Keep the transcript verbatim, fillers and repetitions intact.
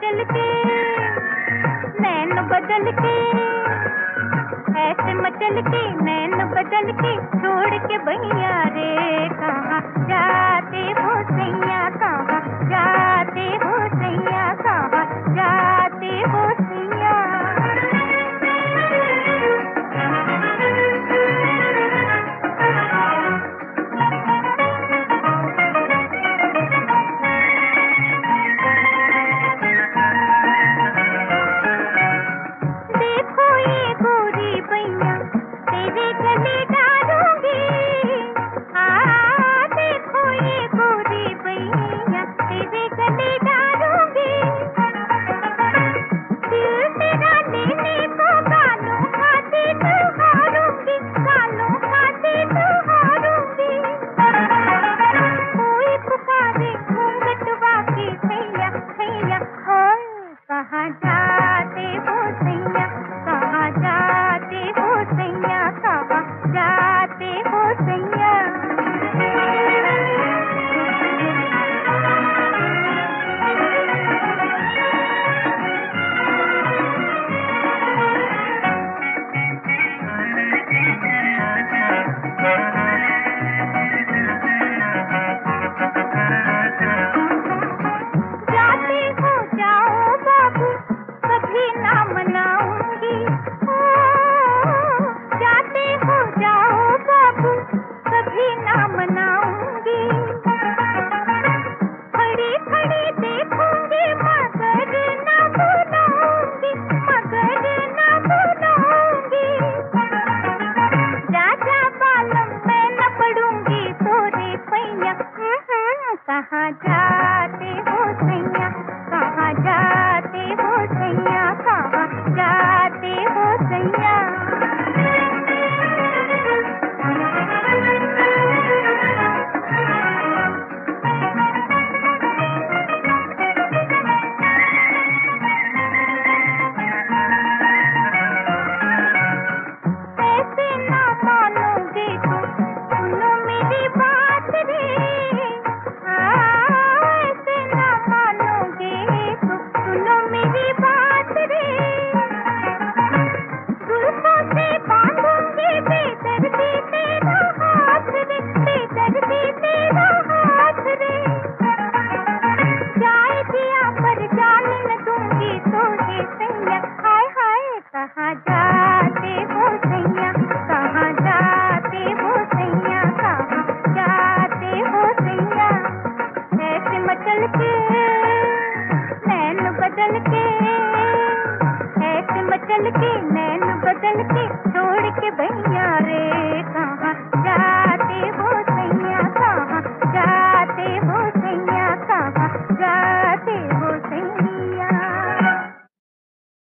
मचल के नैन बदल के, ऐसे मचल के नैन बदल के छोड़ के भैया रे कहाँ जाते हो सैया, कहाँ जाते हो सैया, कहाँ जाते हो सैया। कहाँ जाते हो सैया, कहाँ जाते हो सैया, कहाँ जाते हो सैया। कहाँ जाते हो सैया, कहाँ जाते हो सैया, कहाँ जाते हो सैया। ऐसे ना मानोगे तुम, सुनो मेरी बात रे, कहाँ जाते हो सैया, कहाँ जाते हो सैया, कहाँ जाते हो सैया। ऐसे मचल के नैन बदल के, ऐसे मचल के नैन बदल के छोड़ के भैया रे